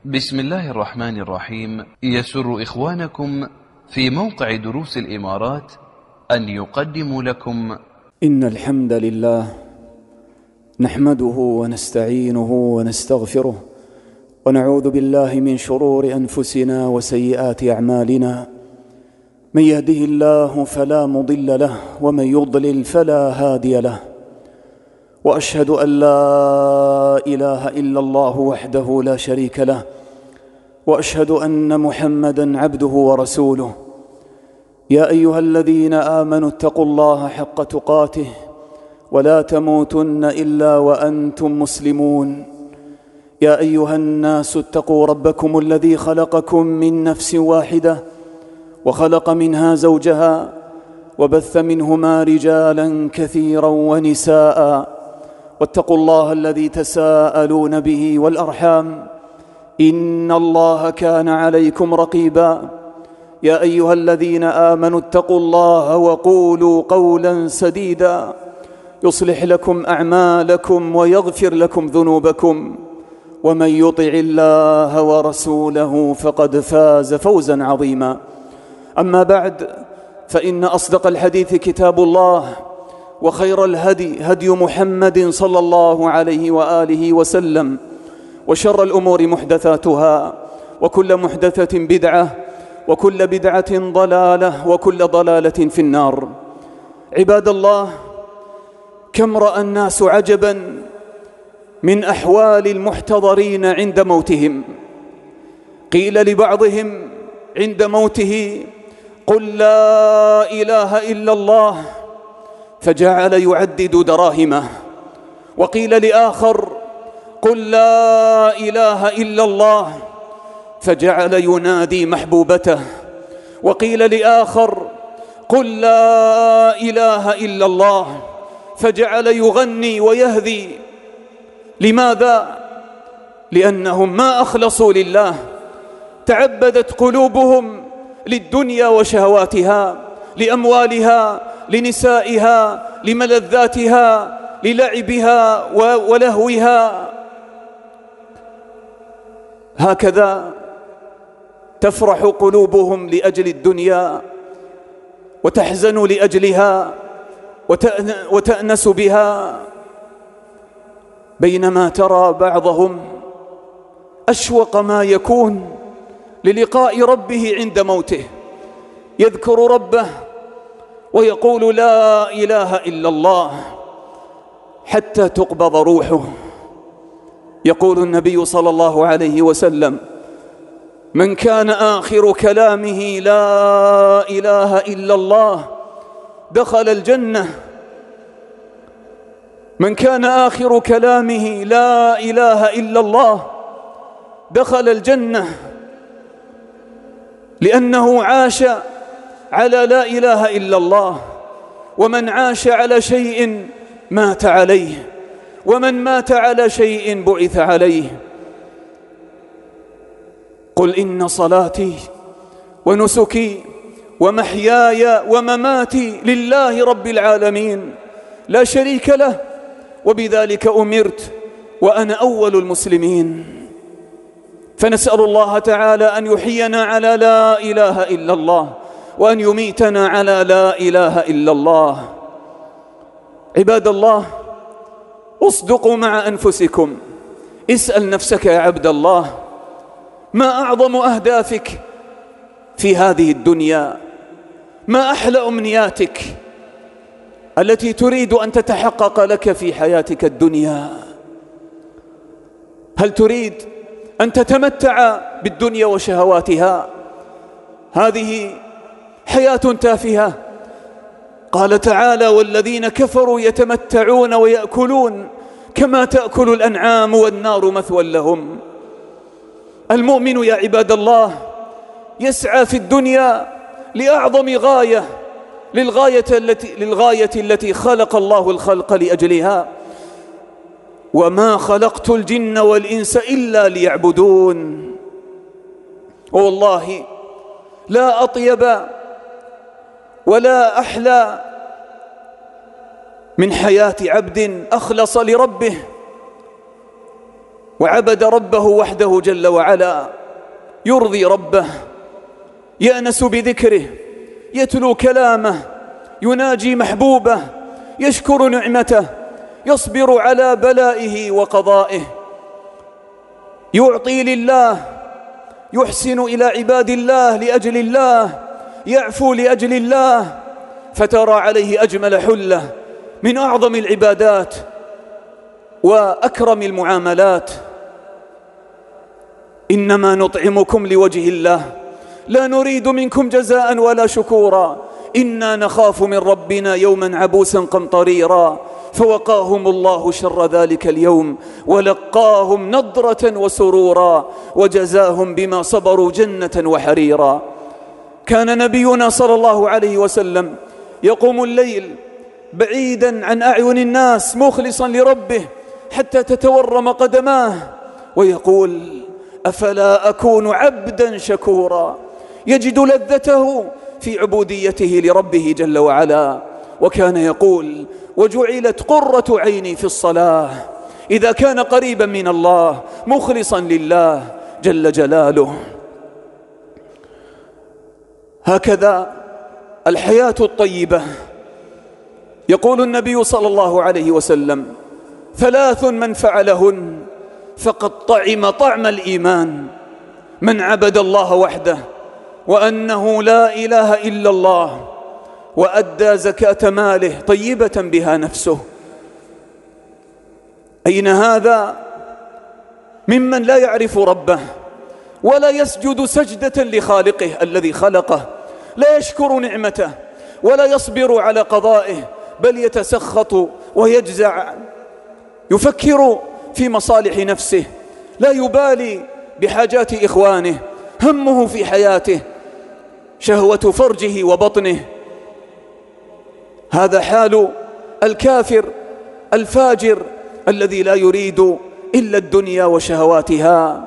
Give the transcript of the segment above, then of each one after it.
بسم الله الرحمن الرحيم. يسر إخوانكم في موقع دروس الإمارات أن يقدموا لكم إن الحمد لله نحمده ونستعينه ونستغفره ونعوذ بالله من شرور أنفسنا وسيئات أعمالنا. من يهده الله فلا مضل له ومن يضلل فلا هادي له، وأشهد أن لا إله إلا الله وحده لا شريك له، وأشهد أن محمدًا عبده ورسوله. يا أيها الذين آمنوا اتقوا الله حق تقاته ولا تموتن إلا وأنتم مسلمون. يا أيها الناس اتقوا ربكم الذي خلقكم من نفس واحدة وخلق منها زوجها وبث منهما رجالا كثيرا ونساء، واتقوا الله الذي تساءلون به والأرحام إن الله كان عليكم رقيبا. يا أيها الذين آمنوا اتقوا الله وقولوا قولا سديدا يصلح لكم أعمالكم ويغفر لكم ذنوبكم، ومن يطع الله ورسوله فقد فاز فوزا عظيما. أما بعد، فإن أصدق الحديث كتاب الله، وخير الهدي هدي محمد صلى الله عليه وآله وسلم، وشر الأمور محدثاتها، وكل محدثة بدعة، وكل بدعة ضلالة، وكل ضلالة في النار. عباد الله، كم رأى الناس عجبا من أحوال المحتضرين عند موتهم. قيل لبعضهم عند موته: قل لا إله إلا الله، فجعل يعدد دراهمه. وقيل لآخر: قل لا إله إلا الله، فجعل ينادي محبوبته. وقيل لآخر: قل لا إله إلا الله، فجعل يغني ويهذي. لماذا؟ لأنهم ما أخلصوا لله، تعبدت قلوبهم للدنيا وشهواتها، لأموالها، لنسائها، لملذاتها، للعبها ولهوها. هكذا تفرح قلوبهم لأجل الدنيا وتحزن لأجلها وتأنس بها، بينما ترى بعضهم أشوق ما يكون للقاء ربه عند موته، يذكر ربه ويقول لا إله إلا الله حتى تقبض روحه. يقول النبي صلى الله عليه وسلم: من كان آخر كلامه لا إله إلا الله دخل الجنة. من كان آخر كلامه لا إله إلا الله دخل الجنة، لأنه عاش على لا إله إلا الله. ومن عاش على شيء مات عليه، ومن مات على شيء بعث عليه. قل إن صلاتي ونسكي ومحياي ومماتي لله رب العالمين لا شريك له، وبذلك أمرت وأنا أول المسلمين. فنسأل الله تعالى أن يحيينا على لا إله إلا الله، وأن يميتنا على لا إله إلا الله. عباد الله، اصدقوا مع أنفسكم، اسأل نفسك يا عبد الله: ما أعظم أهدافك في هذه الدنيا؟ ما أحلى أمنياتك التي تريد أن تتحقق لك في حياتك الدنيا؟ هل تريد أن تتمتع بالدنيا وشهواتها؟ هذه حياة تافهة. قال تعالى: والذين كفروا يتمتعون ويأكلون كما تأكل الأنعام والنار مثوى لهم. المؤمن يا عباد الله يسعى في الدنيا لأعظم غاية، للغاية التي خلق الله الخلق لأجلها: وما خلقت الجن والإنس إلا ليعبدون. والله لا أطيب ولا أحلى من حياة عبد أخلص لربه وعبد ربه وحده جل وعلا، يرضي ربه، يأنس بذكره، يتلو كلامه، يناجي محبوبه، يشكر نعمته، يصبر على بلائه وقضائه، يعطي لله، يحسن إلى عباد الله لأجل الله، يعفو لأجل الله، فترى عليه أجمل حلة من أعظم العبادات وأكرم المعاملات. إنما نطعمكم لوجه الله لا نريد منكم جزاء ولا شكورا إنا نخاف من ربنا يوما عبوسا قمطريرا فوقاهم الله شر ذلك اليوم ولقاهم نضرة وسرورا وجزاهم بما صبروا جنة وحريرا. كان نبينا صلى الله عليه وسلم يقوم الليل بعيدا عن أعين الناس مخلصا لربه حتى تتورم قدماه ويقول: أفلا أكون عبدا شكورا، يجد لذته في عبوديته لربه جل وعلا. وكان يقول: وجعلت قرة عيني في الصلاة، إذا كان قريبا من الله مخلصا لله جل جلاله. هكذا الحياة الطيبة. يقول النبي صلى الله عليه وسلم: 3 من فعلهن فقد طعم طعم الإيمان: من عبد الله وحده وأنه لا إله إلا الله، وأدى زكاة ماله طيبة بها نفسه. أين هذا ممن لا يعرف ربه ولا يسجد سجدة لخالقه الذي خلقه، لا يشكر نعمته ولا يصبر على قضائه، بل يتسخط ويجزع، يفكر في مصالح نفسه، لا يبالي بحاجات إخوانه، همه في حياته شهوة فرجه وبطنه. هذا حال الكافر الفاجر الذي لا يريد إلا الدنيا وشهواتها.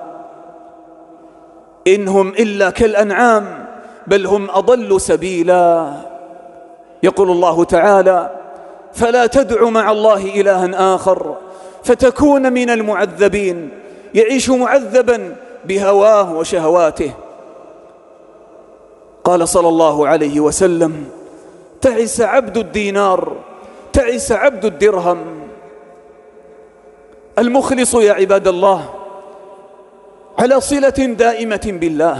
إن هم إلا كالأنعام بل هم أضل سبيلا. يقول الله تعالى: فلا تدع مع الله إلها آخر فتكون من المعذبين. يعيش معذبا بهواه وشهواته. قال صلى الله عليه وسلم: تعس عبد الدينار، تعس عبد الدرهم. المخلص يا عباد الله على صلة دائمة بالله،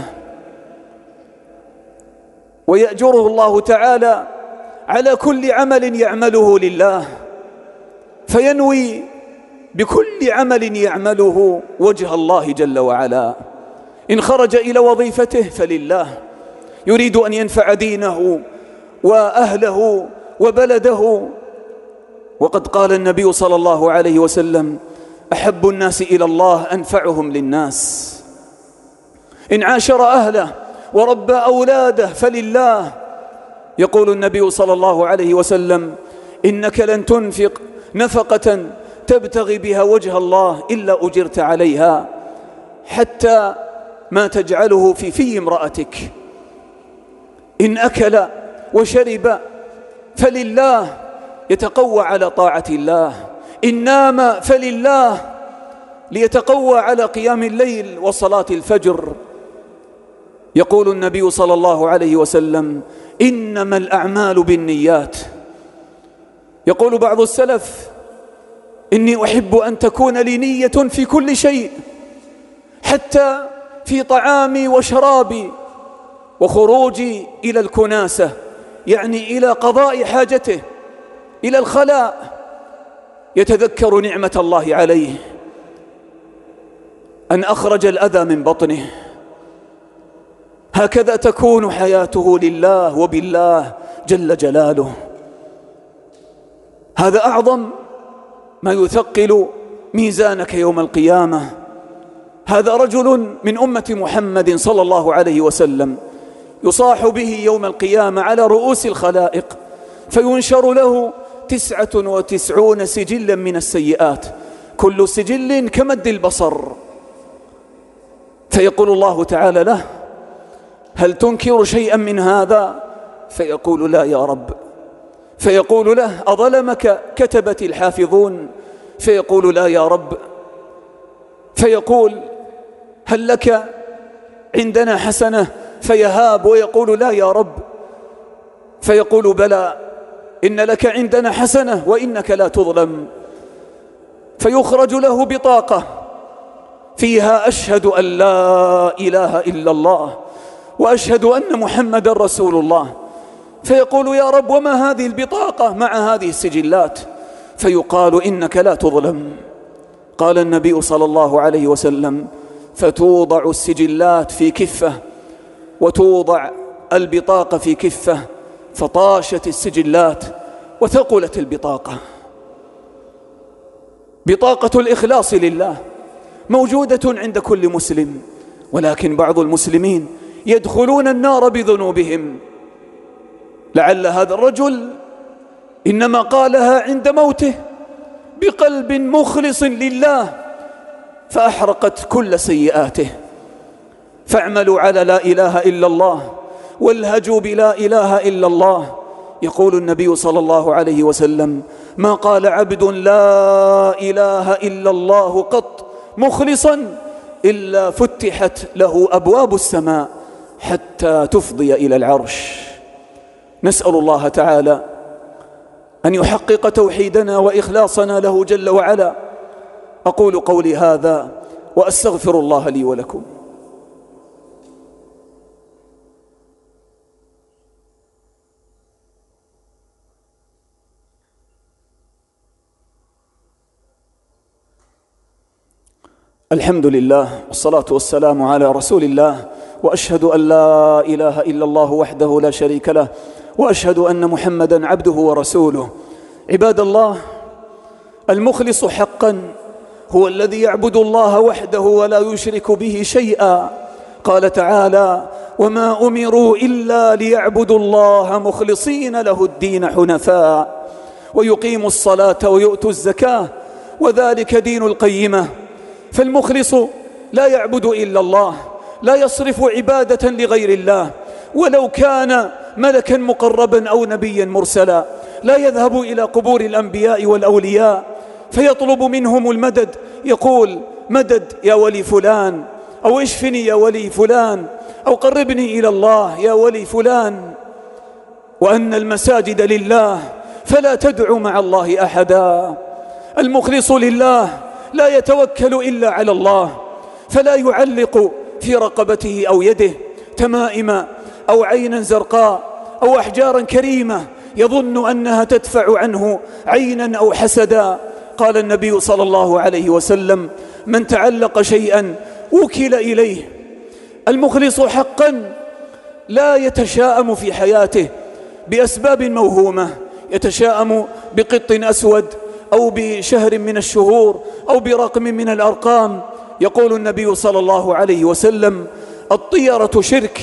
ويأجره الله تعالى على كل عمل يعمله لله، فينوي بكل عمل يعمله وجه الله جل وعلا. إن خرج إلى وظيفته فلله، يريد أن ينفع دينه وأهله وبلده. وقد قال النبي صلى الله عليه وسلم: أحب الناس إلى الله أنفعهم للناس. إن عاشر أهله وربى أولاده فلله. يقول النبي صلى الله عليه وسلم: إنك لن تنفق نفقة تبتغي بها وجه الله إلا أجرت عليها، حتى ما تجعله في امرأتك. إن أكل وشرب فلله، يتقوى على طاعة الله. إن نام فلله، ليتقوى على قيام الليل وصلاة الفجر. يقول النبي صلى الله عليه وسلم: إنما الأعمال بالنيات. يقول بعض السلف: إني أحب أن تكون لي نية في كل شيء، حتى في طعامي وشرابي وخروجي إلى الكناسة، يعني إلى قضاء حاجته، إلى الخلاء، يتذكر نعمة الله عليه أن أخرج الأذى من بطنه. هكذا تكون حياته لله وبالله جل جلاله. هذا أعظم ما يثقل ميزانك يوم القيامة. هذا رجل من أمة محمد صلى الله عليه وسلم يصاح به يوم القيامة على رؤوس الخلائق، فينشر له 99 سجلا من السيئات، كل سجل كمد البصر. فيقول الله تعالى له: هل تنكر شيئا من هذا؟ فيقول: لا يا رب. فيقول له: أظلمك كتبت الحافظون؟ فيقول: لا يا رب. فيقول هل لك عندنا حسنة؟ فيهاب ويقول لا يا رب. فيقول بلى إن لك عندنا حسنة وإنك لا تظلم. فيخرج له بطاقة فيها أشهد أن لا إله إلا الله وأشهد أن محمد رسول الله. فيقول يا رب وما هذه البطاقة مع هذه السجلات؟ فيقال إنك لا تظلم. قال النبي صلى الله عليه وسلم فتوضع السجلات في كفة وتوضع البطاقة في كفة، فطاشت السجلات وثقلت البطاقة. بطاقة الإخلاص لله موجودة عند كل مسلم، ولكن بعض المسلمين يدخلون النار بذنوبهم. لعل هذا الرجل إنما قالها عند موته بقلب مخلص لله فأحرقت كل سيئاته. فاعملوا على لا إله إلا الله والهجوا بلا إله إلا الله. يقول النبي صلى الله عليه وسلم ما قال عبد لا إله إلا الله قط مخلصا إلا فتحت له أبواب السماء حتى تفضي إلى العرش. نسأل الله تعالى أن يحقق توحيدنا وإخلاصنا له جل وعلا. أقول قولي هذا وأستغفر الله لي ولكم. الحمد لله والصلاة والسلام على رسول الله، وأشهد أن لا إله إلا الله وحده لا شريك له، وأشهد أن محمدا عبده ورسوله. عباد الله، المخلص حقا هو الذي يعبد الله وحده ولا يشرك به شيئا. قال تعالى وما أمروا إلا ليعبدوا الله مخلصين له الدين حنفاء ويقيموا الصلاة ويؤتوا الزكاة وذلك دين القيمة. فالمخلص لا يعبد إلا الله، لا يصرف عبادة لغير الله، ولو كان ملكا مقربا أو نبيا مرسلا. لا يذهب إلى قبور الأنبياء والأولياء فيطلب منهم المدد، يقول مدد يا ولي فلان، أو اشفني يا ولي فلان، أو قربني إلى الله يا ولي فلان. وأن المساجد لله فلا تدعوا مع الله أحدا. المخلص لله لا يتوكل إلا على الله، فلا يعلق في رقبته أو يده تمائم أو عينا زرقاء أو أحجارا كريمة يظن أنها تدفع عنه عينا أو حسدا. قال النبي صلى الله عليه وسلم من تعلق شيئا وكل إليه. المخلص حقا لا يتشاءم في حياته بأسباب موهومة، يتشاءم بقط أسود أو بشهر من الشهور أو برقم من الأرقام. يقول النبي صلى الله عليه وسلم الطيرة شرك.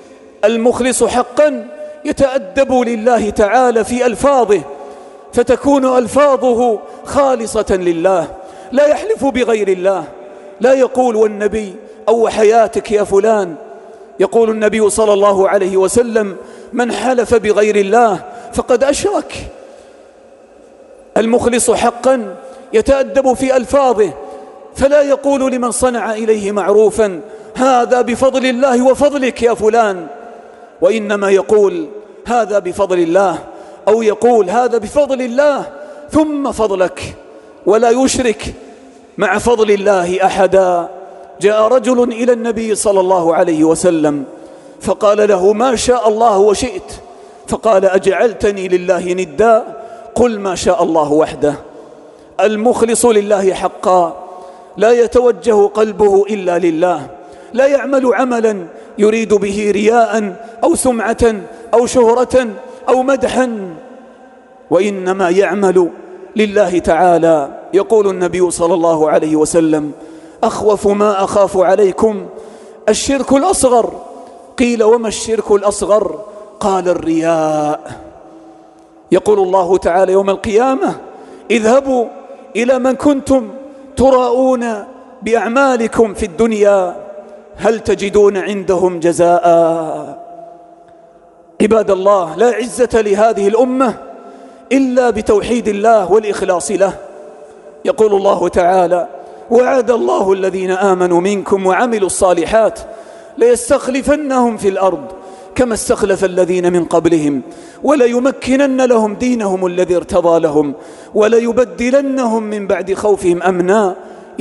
المخلص حقا يتأدب لله تعالى في ألفاظه فتكون ألفاظه خالصة لله، لا يحلف بغير الله، لا يقول والنبي أو حياتك يا فلان. يقول النبي صلى الله عليه وسلم من حلف بغير الله فقد أشرك. المخلص حقا يتأدب في ألفاظه فلا يقول لمن صنع إليه معروفا هذا بفضل الله وفضلك يا فلان، وإنما يقول هذا بفضل الله، أو يقول هذا بفضل الله ثم فضلك، ولا يشرك مع فضل الله أحدا. جاء رجل إلى النبي صلى الله عليه وسلم فقال له ما شاء الله وشئت، فقال أجعلتني لله ندا؟ قل ما شاء الله وحده. المخلص لله حقا لا يتوجه قلبه إلا لله، لا يعمل عملا يريد به رياء أو سمعة أو شهرة أو مدحا، وإنما يعمل لله تعالى. يقول النبي صلى الله عليه وسلم أخوف ما أخاف عليكم الشرك الأصغر. قيل وما الشرك الأصغر؟ قال الرياء. يقول الله تعالى يوم القيامة اذهبوا إلى من كنتم تراءون بأعمالكم في الدنيا هل تجدون عندهم جزاء. عباد الله، لا عزة لهذه الأمة إلا بتوحيد الله والإخلاص له. يقول الله تعالى وعد الله الذين آمنوا منكم وعملوا الصالحات ليستخلفنهم في الأرض كما استخلف الذين من قبلهم وليمكنن لهم دينهم الذي ارتضى لهم وليبدلنهم من بعد خوفهم أمنا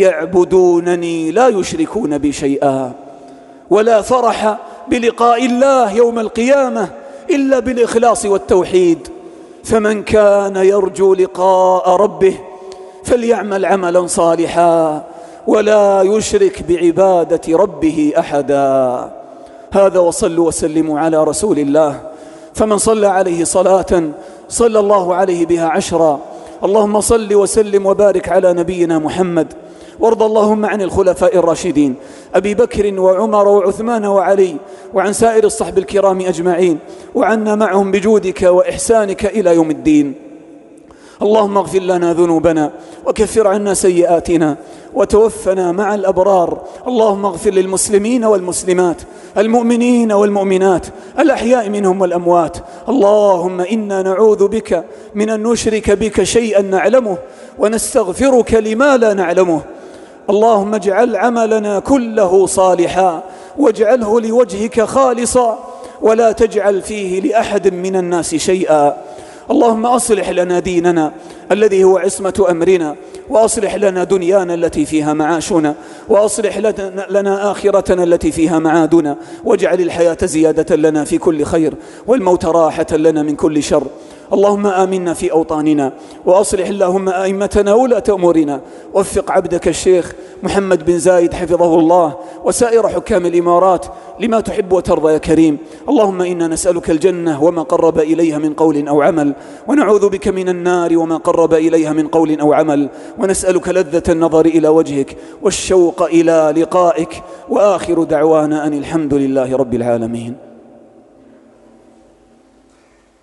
يعبدونني لا يشركون بي شيئا. ولا فرح بلقاء الله يوم القيامة إلا بالإخلاص والتوحيد. فمن كان يرجو لقاء ربه فليعمل عملا صالحا ولا يشرك بعبادة ربه أحدا. هذا وصلوا وسلموا على رسول الله. فمن صلى عليه صلاة صلى الله عليه بها 10. اللهم صل وسلم وبارك على نبينا محمد. وارض اللهم عن الخلفاء الراشدين أبي بكر وعمر وعثمان وعلي وعن سائر الصحب الكرام أجمعين وعنا معهم بجودك وإحسانك إلى يوم الدين. اللهم اغفر لنا ذنوبنا وكفر عنا سيئاتنا وتوفنا مع الأبرار. اللهم اغفر للمسلمين والمسلمات المؤمنين والمؤمنات الأحياء منهم والأموات. اللهم إنا نعوذ بك من أن نشرك بك شيئا نعلمه ونستغفرك لما لا نعلمه. اللهم اجعل عملنا كله صالحا واجعله لوجهك خالصا ولا تجعل فيه لأحد من الناس شيئا. اللهم أصلح لنا ديننا الذي هو عصمة أمرنا وأصلح لنا دنيانا التي فيها معاشنا وأصلح لنا آخرتنا التي فيها معادنا واجعل الحياة زيادة لنا في كل خير والموت راحة لنا من كل شر. اللهم آمنا في أوطاننا وأصلح اللهم أئمتنا ولاة أمورنا. وفق عبدك الشيخ محمد بن زايد حفظه الله وسائر حكام الإمارات لما تحب وترضى يا كريم. اللهم إنا نسألك الجنة وما قرب إليها من قول أو عمل ونعوذ بك من النار وما قرب إليها من قول أو عمل ونسألك لذة النظر إلى وجهك والشوق إلى لقائك. وآخر دعوانا أن الحمد لله رب العالمين.